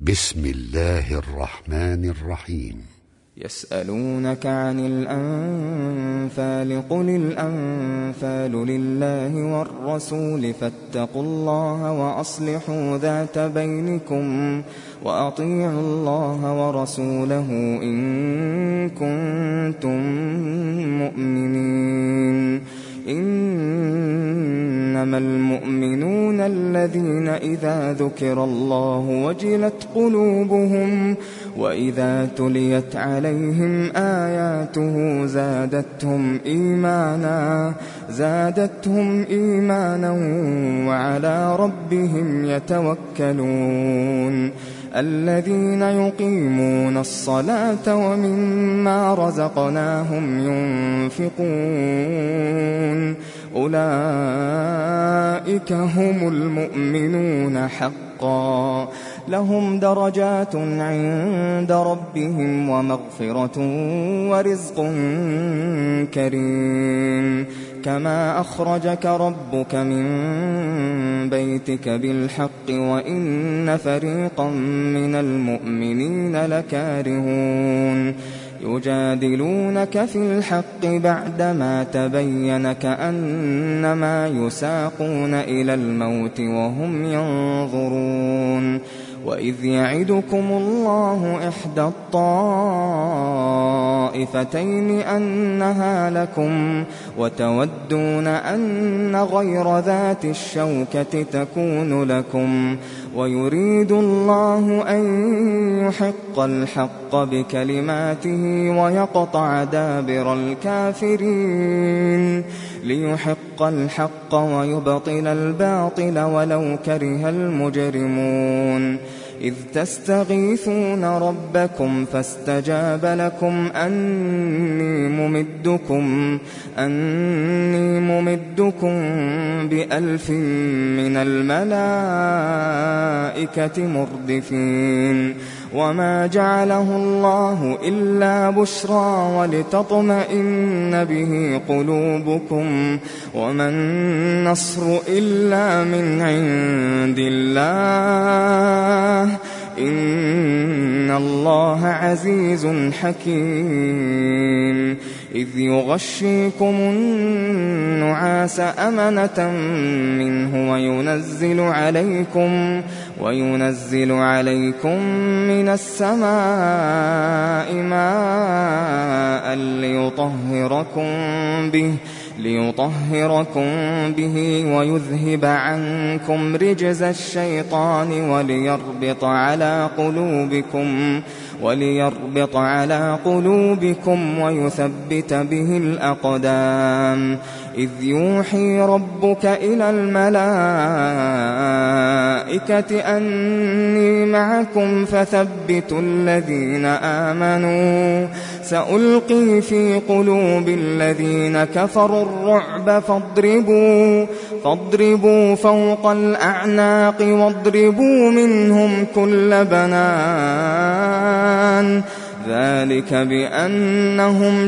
بسم الله الرحمن الرحيم. يسألونك عن الأنفال قل الأنفال لله والرسول فاتقوا الله وأصلحوا ذات بينكم وأطيعوا الله ورسوله إن كنتم مؤمنين. إنما المؤمنون الذين إذا ذكر الله وجلت قلوبهم وإذا تليت عليهم آياته زادتهم إيمانا وعلى ربهم يتوكلون. الذين يقيمون الصلاة ومما رزقناهم ينفقون أولئك هم المؤمنون حقا لهم درجات عند ربهم ومغفرة ورزق كريم. كما أخرجك ربك من بيتك بالحق وإن فريقا من المؤمنين لكارهون. يجادلونك في الحق بعدما تبين كأنما يساقون إلى الموت وهم ينظرون. وإذ يعدكم الله إحدى الطائفتين أنها لكم وتودون أن غير ذات الشوكة تكون لكم ويريد الله أن يحق الحق بكلماته ويقطع دابر الكافرين ليحق الحق ويبطل الباطل ولو كره المجرمون. إذ تستغيثون ربكم فاستجاب لكم أني ممدكم ب1000 من الملائكة مردفين. وما جعله الله إلا بشرى ولتطمئن به قلوبكم وما النصر إلا من عند الله إن الله عزيز حكيم. إذ يغشيكم النعاس أمنة منه وينزل عليكم من السماء ماء ليطهركم به ويذهب عنكم رجز الشيطان وليربط على قلوبكم ويثبت به الأقدام. إذ يوحي ربك إلى الملائكة أني معكم فثبتوا الذين آمنوا سألقي في قلوب الذين كفروا الرعب فاضربوا فوق الأعناق واضربوا منهم كل بنان. ذلك بأنهم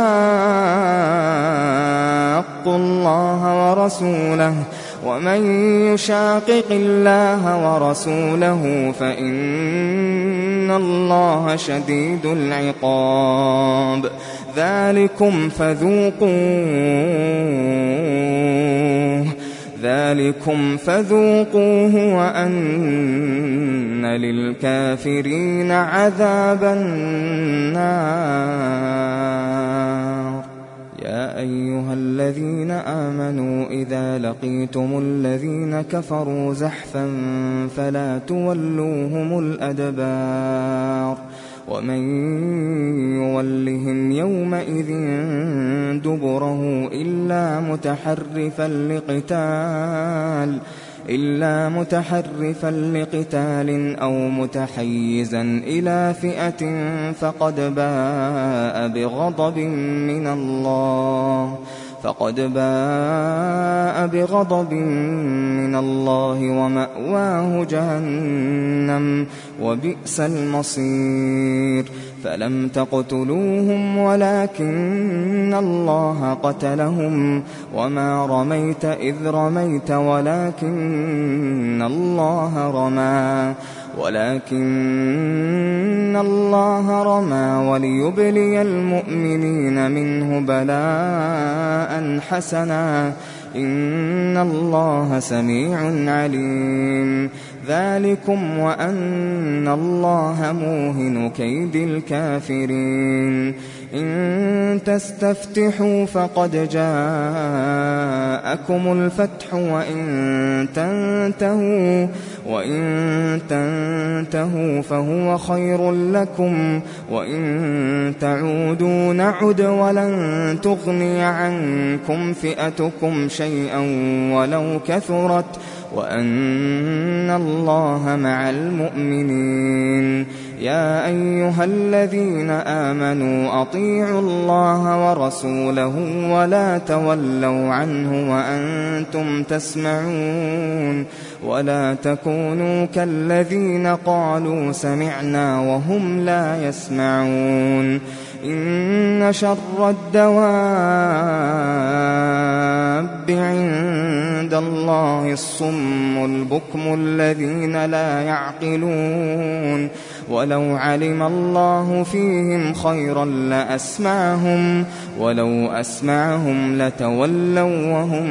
شاقوا الله ورسوله ومن يشاقق الله ورسوله فإن الله شديد العقاب. ذلكم فذوقوه وأن للكافرين عذاب النار. يا أيها الذين آمنوا إذا لقيتم الذين كفروا زحفا فلا تولوهم الأدبار. ومن يولهم يومئذ دبره إلا متحرفا لقتال أو متحيزا إلى فئة فقد باء بغضب من الله ومأواه جهنم وبئس المصير. فلم تقتلوهم ولكن الله قتلهم وما رميت إذ رميت ولكن الله رمى ولكن الله رمى وليبلي المؤمنين منه بلاء حسنا إن الله سميع عليم ذلكم وأن الله موهن كيد الكافرين إن تستفتحوا فقد جاءكم الفتح وإن تنتهوا فهو خير لكم وإن تعودوا نعد ولن تغني عنكم فئتكم شيئا ولو كثرت وأن الله مع المؤمنين يا أيها الذين آمنوا أطيعوا الله ورسوله ولا تولوا عنه وأنتم تسمعون ولا تكونوا كالذين قالوا سمعنا وهم لا يسمعون إن شر الدواب عند الله الصم البكم الذين لا يعقلون ولو علم الله فيهم خيرا لأسمعهم ولو أسمعهم لتولوا وهم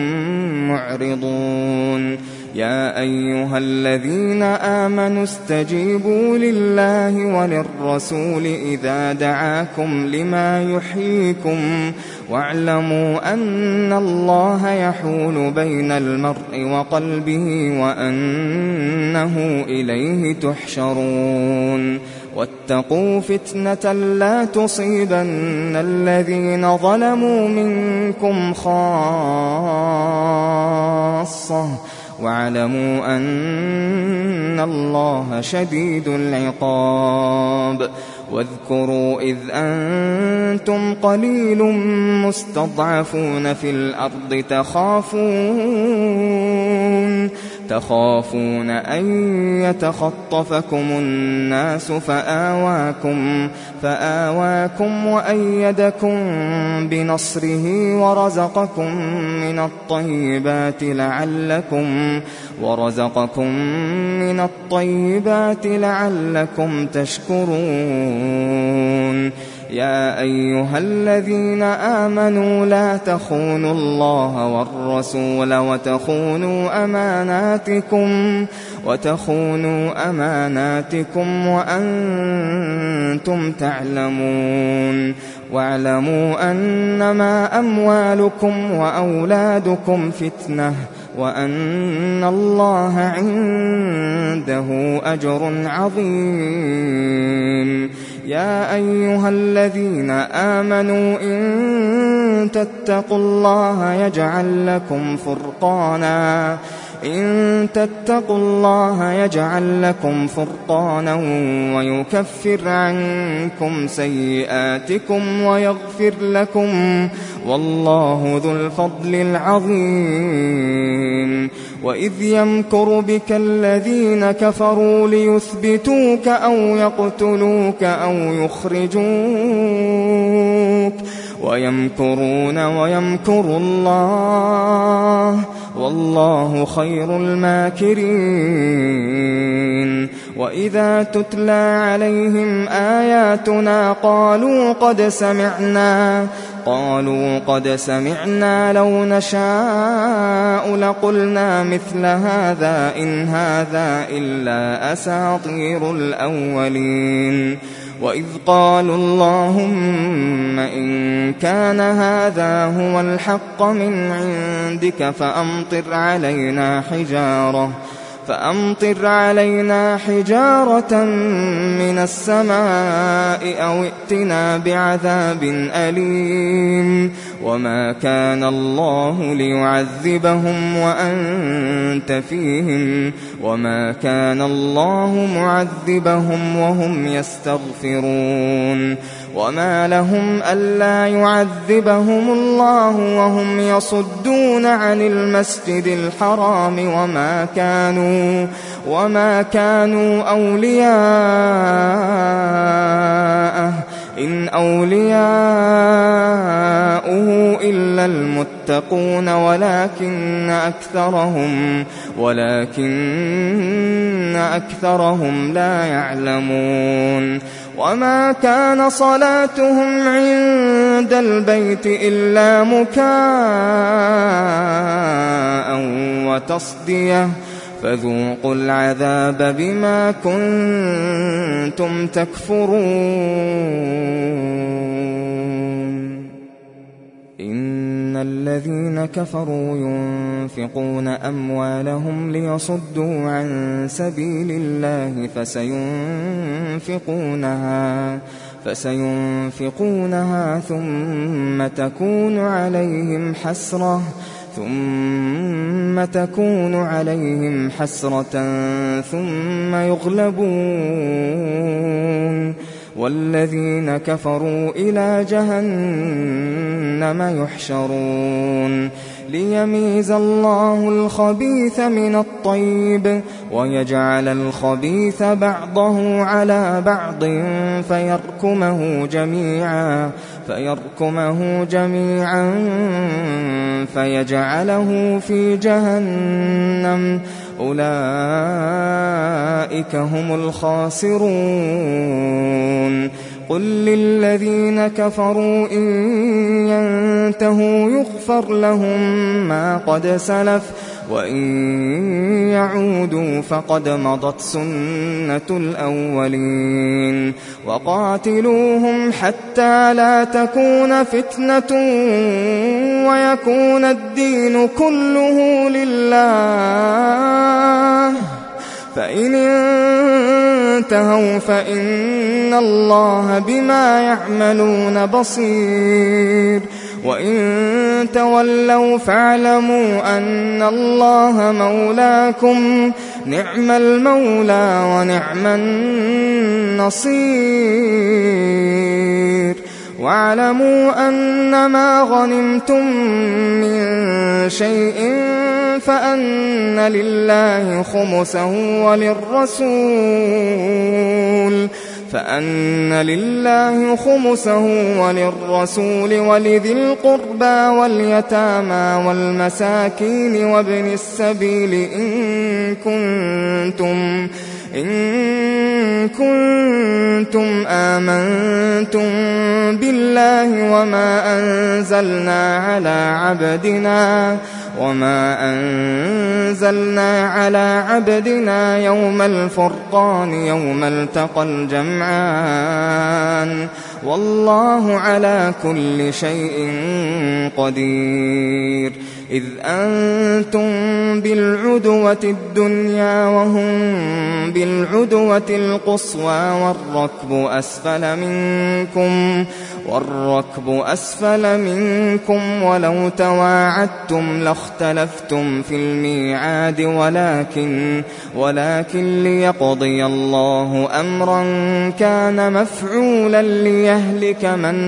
معرضون يا أيها الذين آمنوا استجيبوا لله وللرسول إذا دعاكم لما يحييكم واعلموا أن الله يحول بين المرء وقلبه وأنه إليه تحشرون واتقوا فتنة لا تصيبن الذين ظلموا منكم خاصة واعلموا أن الله شديد العقاب واذكروا إذ أنتم قليل مستضعفون في الأرض تخافون أن يتخطفكم الناس فآواكم وأيدكم بنصره ورزقكم من الطيبات لعلكم تشكرون يا أيها الذين آمنوا لا تخونوا الله والرسول وتخونوا أماناتكم وأنتم تعلمون واعلموا أنما أموالكم وأولادكم فتنة وأن الله عنده أجر عظيم يا أيها الذين آمنوا إن تتقوا الله يجعل لكم فرقانا ويكفر عنكم سيئاتكم ويغفر لكم والله ذو الفضل العظيم وإذ يمكر بك الذين كفروا ليثبتوك أو يقتلوك أو يخرجوك ويمكرون ويمكر الله والله خير الماكرين وإذا تتلى عليهم آياتنا قالوا قد سمعنا لو نشاء لقلنا مثل هذا إن هذا إلا أساطير الأولين وإذ قالوا اللهم إن كان هذا هو الحق من عندك فأمطر علينا حجارة من السماء أو ائتنا بعذاب أليم وما كان الله ليعذبهم وأنت فيهم وما كان الله معذبهم وهم يستغفرون وما لهم ألا يعذبهم الله وهم يصدون عن المسجد الحرام وما كانوا أولياءه إن أولياؤه إلا المتقون يتقون ولكن أكثرهم لا يعلمون. وما كان صلاتهم عند البيت إلا مكاء وتصدية فذوقوا العذاب بما كنتم تكفرون. إن الذين كفروا ينفقون أموالهم ليصدوا عن سبيل الله فسينفقونها ثم تكون عليهم حسرة ثم يغلبون والذين كفروا إلى جهنم يحشرون ليميز الله الخبيث من الطيب ويجعل الخبيث بعضه على بعض فيركمه جميعا فيجعله في جهنم أولئك هم الخاسرون. قل للذين كفروا إن ينتهوا يغفر لهم ما قد سلف وإن يعودوا فقد مضت سنة الأولين. وقاتلوهم حتى لا تكون فتنة ويكون الدين كله لله فإن انتهوا فإن الله بما يعملون بصير وإن تولوا فاعلموا أن الله مولاكم نعم المولى ونعم النصير. واعلموا أنما غنمتم من شيء فأن لله خمسه وللرسول ولذي القربى واليتامى والمساكين وابن السبيل إن كنتم آمنتم بالله وما أنزلنا على عبدنا يوم الفرقان يوم التقى الجمعان والله على كل شيء قدير. إذ أنتم بالعدوة الدنيا وهم بالعدوة القصوى والركب أسفل منكم ولو تواعدتم لاختلفتم في الميعاد ولكن ليقضي الله أمرا كان مفعولا ليهلك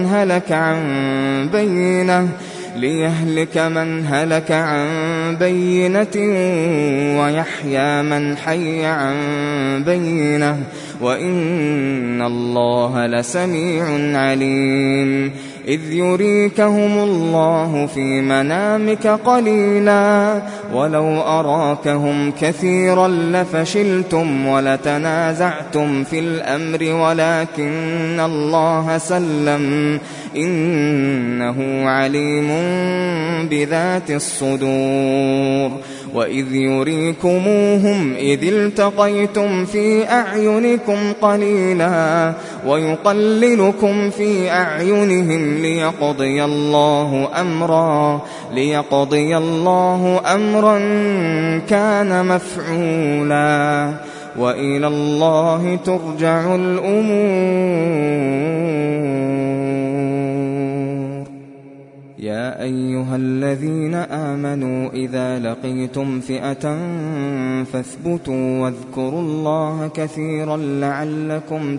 من هلك عن بينة ويحيى من حي عن بينة وإن الله لسميع عليم. إذ يريكهم الله في منامك قليلا ولو أراكهم كثيرا لفشلتم ولتنازعتم في الأمر ولكن الله سلم إنه عليم بذات الصدور. وإذ يريكموهم إذ التقيتم في أعينكم قليلا ويقللكم في أعينهم ليقضي الله أمرا كان مفعولا وإلى الله ترجع الأمور. يا أيها الذين آمنوا إذا لقيتم فئة فاثبتوا واذكروا الله كثيرا لعلكم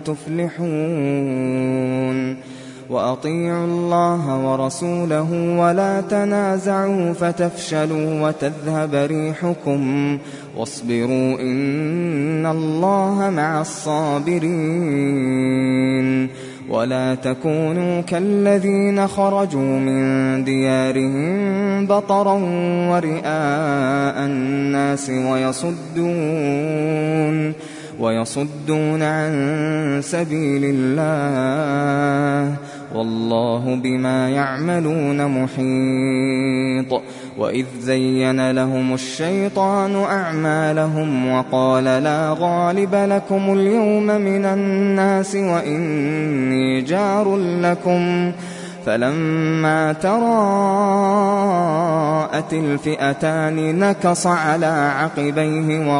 تفلحون. وأطيعوا الله ورسوله ولا تنازعوا فتفشلوا وتذهب ريحكم واصبروا إن الله مع الصابرين. ولا تكونوا كالذين خرجوا من ديارهم بطرا ورئاء الناس ويصدون عن سبيل الله والله بما يعملون محيط. وإذ زين لهم الشيطان أعمالهم وقال لا غالب لكم اليوم من الناس وإني جار لكم فلما تراءت الفئتان نكص على عقبيه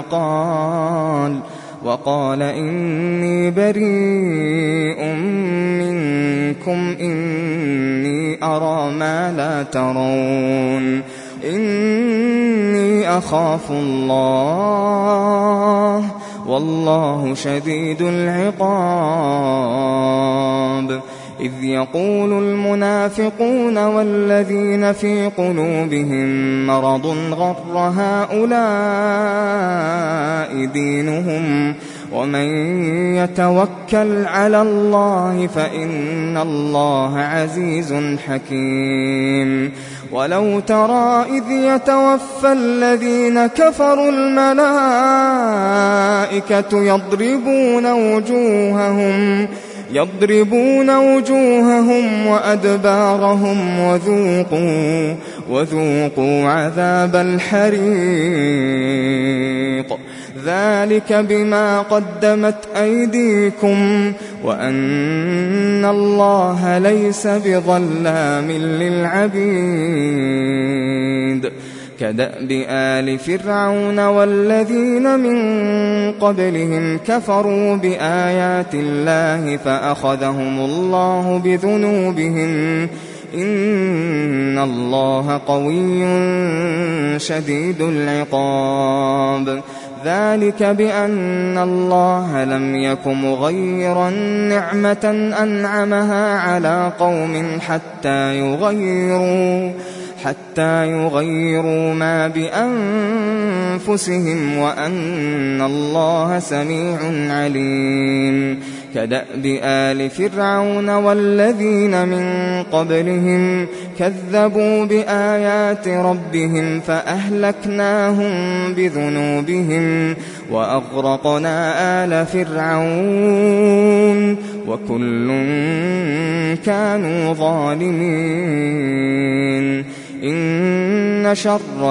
وقال إني بريء منكم إني أرى ما لا ترون إني أخاف الله والله شديد العقاب. إذ يقول المنافقون والذين في قلوبهم مرض غر هؤلاء دينهم ومن يتوكل على الله فإن الله عزيز حكيم. ولو ترى إذ يتوفى الذين كفروا الملائكة يضربون وجوههم وأدبارهم وذوقوا عذاب الحريق ذلك بما قدمت أيديكم وأن الله ليس بظلام للعبيد. كدأب آل فرعون والذين من قبلهم كفروا بآيات الله فأخذهم الله بذنوبهم إن الله قوي شديد العقاب. ذلك بأن الله لم يك مغيرا نعمة أنعمها على قوم حتى يغيروا ما بأنفسهم وأن الله سميع عليم. كدأب آل فرعون والذين من قبلهم كذبوا بآيات ربهم فأهلكناهم بذنوبهم وأغرقنا آل فرعون وكل كانوا ظالمين. إن شر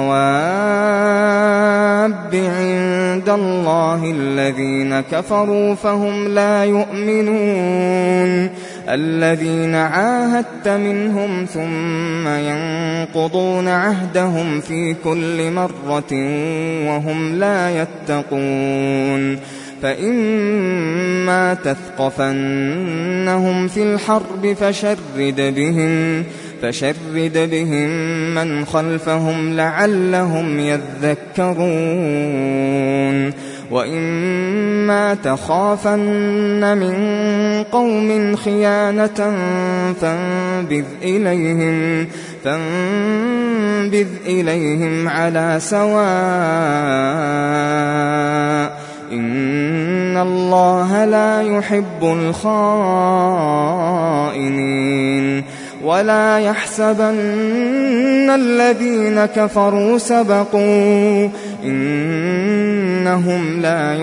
الدواب عند الله الذين كفروا فهم لا يؤمنون. الذين عاهدت منهم ثم ينقضون عهدهم في كل مرة وهم لا يتقون. فإما تثقفنهم في الحرب فشرد بهم من خلفهم لعلهم يذكرون. وإما تخافن من قوم خيانة فانبذ إليهم على سواء إن الله لا يحب الخائنين. ولا يحسبن الذين كفروا سبقوا إنهم لا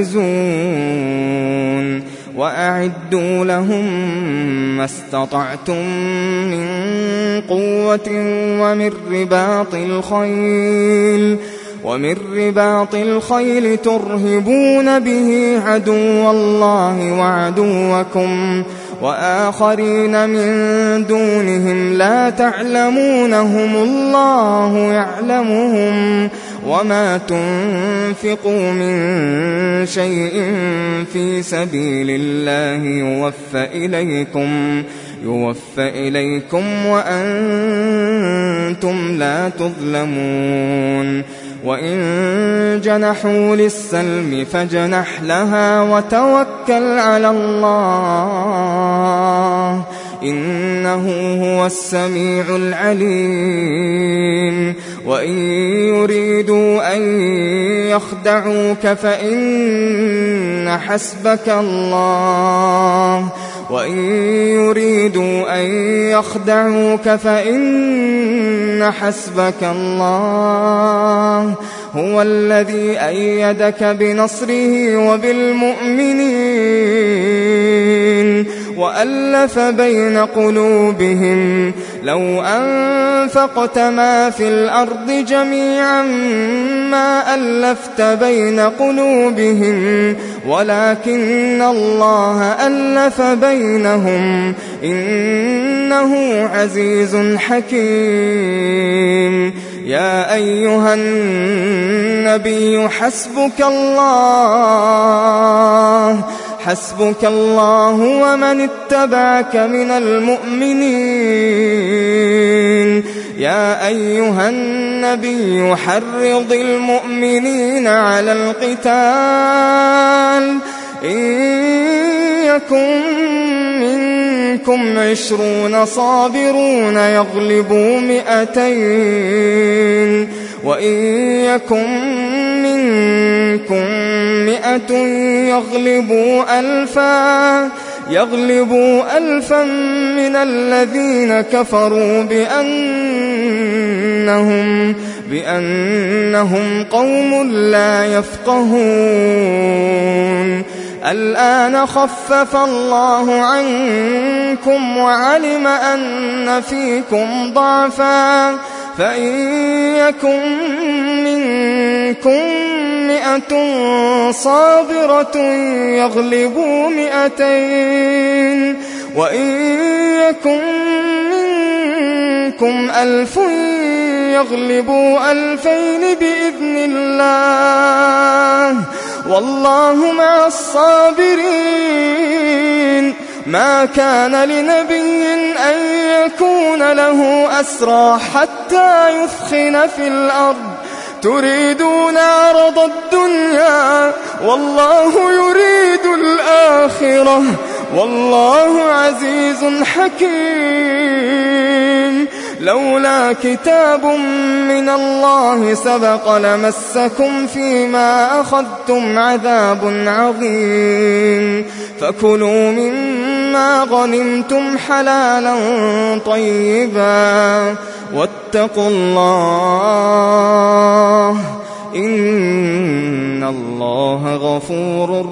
يعجزون. وأعدوا لهم ما استطعتم من قوة ومن رباط الخيل ترهبون به عدو الله وعدوكم وآخرين من دونهم لا تعلمونهم الله يعلمهم وما تنفقوا من شيء في سبيل الله يوفى إليكم وأنتم لا تظلمون. وإن جنحوا للسلم فاجنح لها وتوكل على الله إنه هو السميع العليم. وإن يريدوا أن يخدعوك فإن حسبك الله وإن يريدوا أن يخدعوك فإن حسبك الله هو الذي أيدك بنصره وبالمؤمنين وألف بين قلوبهم لو أنفقت ما في الأرض جميعا ما ألفت بين قلوبهم ولكن الله ألف بينهم إنه عزيز حكيم. يا أيها النبي حسبك الله ومن اتبعك من المؤمنين. يا أيها النبي حرض المؤمنين على القتال إن يكن منكم 20 صابرون يغلبوا 200 وإن يكن منكم 100 يغلبوا 1000 من الذين كفروا بأنهم قوم لا يفقهون. الآن خفف الله عنكم وعلم أن فيكم ضعفا فإن يكن منكم 100 صابرة يغلبوا 200 وإن يكن منكم 1000 يغلبوا 2000 بإذن الله والله مع الصابرين. ما كان لنبي أن يكون له أسرى حتى يثخن في الأرض تريدون عرض الدنيا والله يريد الآخرة والله عزيز حكيم. لولا كتاب من الله سبق لمسكم فيما أخذتم عذاب عظيم. فكلوا مما غنمتم حلالا طيبا واتقوا الله إن الله غفور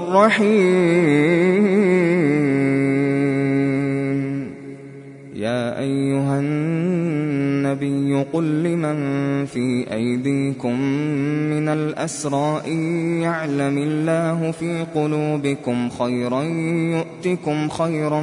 رحيم. يا أيها النبي قل لمن في أيديكم من الأسرى إن يعلم الله في قلوبكم خيرا يؤتكم خيرا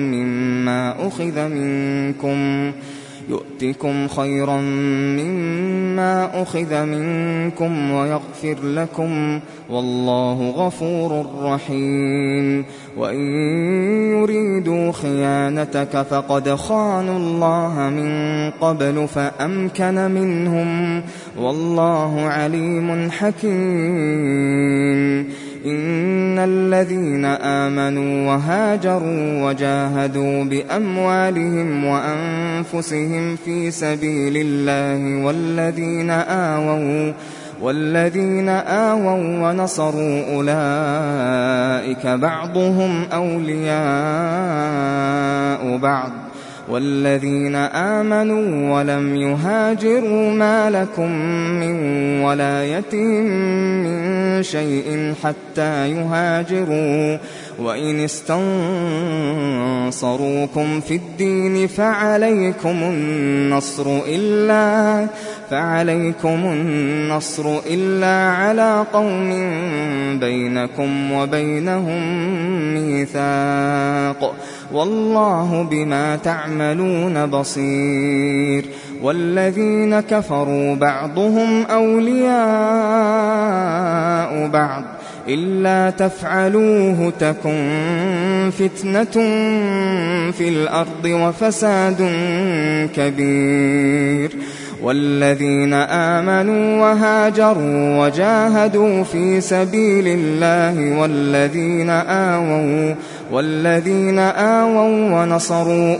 مما أخذ منكم ويغفر لكم والله غفور رحيم. وإن يريدوا خيانتك فقد خانوا الله من قبل فأمكن منهم والله عليم حكيم. إن الذين آمنوا وهاجروا وجاهدوا بأموالهم وأنفسهم في سبيل الله والذين آووا ونصروا أولئك بعضهم أولياء بعض والذين آمنوا ولم يهاجروا ما لكم من ولايتهم من شيء حتى يهاجروا وإن استنصروكم في الدين فعليكم النصر إلا على قوم بينكم وبينهم ميثاق والله بما تعملون بصير. والذين كفروا بعضهم أولياء بعض إلا تفعلوه تكن فتنة في الأرض وفساد كبير. والذين آمنوا وهاجروا وجاهدوا في سبيل الله والذين آووا ونصروا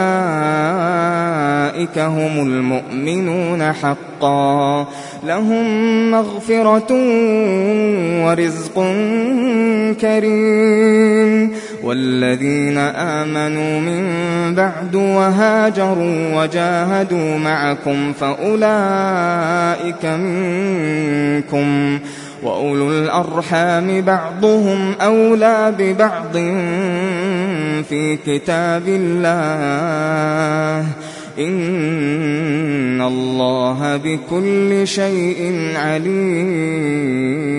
أولئك هم المؤمنون حقا لهم مغفرة ورزق كريم. والذين آمنوا من بعد وهاجروا وجاهدوا معكم فأولئك منكم، وأولو الأرحام بعضهم أولى ببعض في كتاب الله، إن الله بكل شيء عليم.